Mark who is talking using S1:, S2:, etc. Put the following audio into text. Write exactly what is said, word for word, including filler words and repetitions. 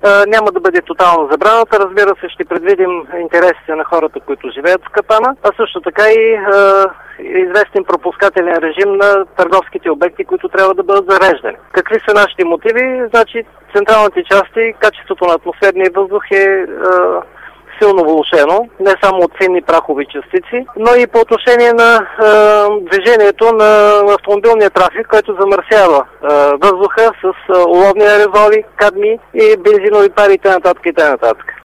S1: а, няма да бъде тотално забраната. Разбира се, ще предвидим интересите на хората, които живеят в Капана, а също така и а, известен пропускателен режим на търговските обекти, които трябва да бъдат зареждани. Какви са нашите мотиви? Значи, централните части, качеството на атмосферния въздух е а, силно влошено, не само от ценни прахови частици, но и по отношение на е, движението на автомобилния трафик, който замърсява е, въздуха с е, уловни аерозоли, кадми и бензинови пари и т.н. и т.н.